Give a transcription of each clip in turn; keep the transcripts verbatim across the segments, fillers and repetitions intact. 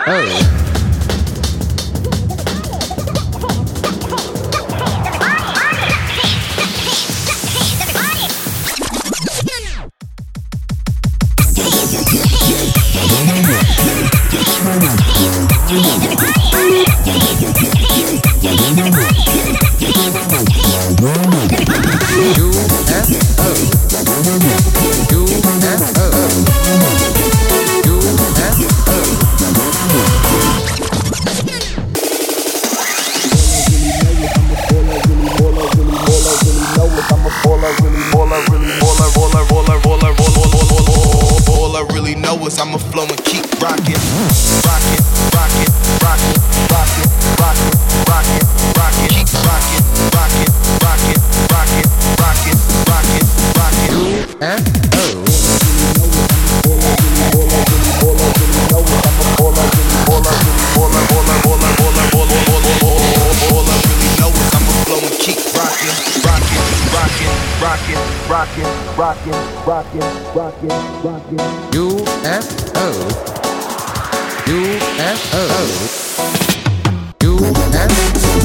Oh. I'ma flow and keep rockin', rockin', rockin', rockin', rockin', rockin', rockin', rockin', keep rockin', rockin', rockin', rockin', rockin', rockin', rockin'. U F O. All I really know is I'ma flow and keep rockin', rockin', rockin', rockin', rockin', rockin', rockin', rockin', rockin'. U F O. U F O. U F O.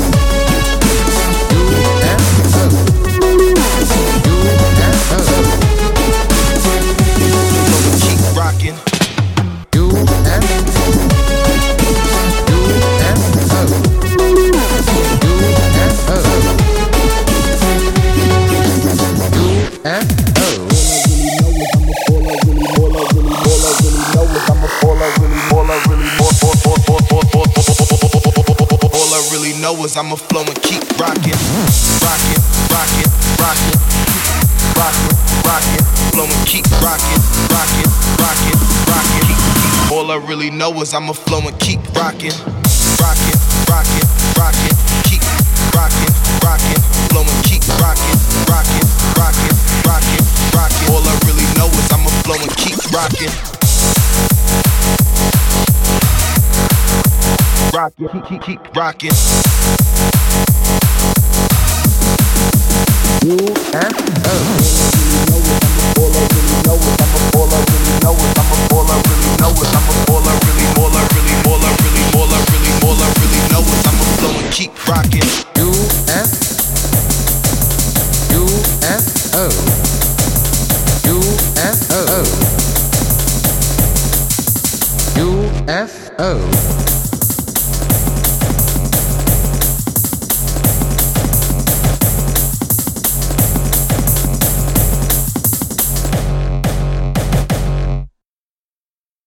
U F O. U F O. Keep rockin'. U F O. U F O. U F O. U F O. Know is I'ma flow and keep rockin', rockin', rockin', rockin', rockin', rockin', flow and keep rockin', rockin', rockin', rockin', keep, keep. All I really know is I'ma flow and keep rockin', rockin', rockin', rockin', keep rockin', rockin', flow and keep rockin', rockin', rockin', rockin', rockin'. All I really know is I'ma flow and keep rockin'. Rockin', keep, keep, keep rockin'. U F O. All I really know is I'ma, all I really know is I'ma, all I really know is I'ma, all I really, all I really, all I really, all I really, all I really know is I'ma flow and keep rockin'. U F U F O. U F O. U F O.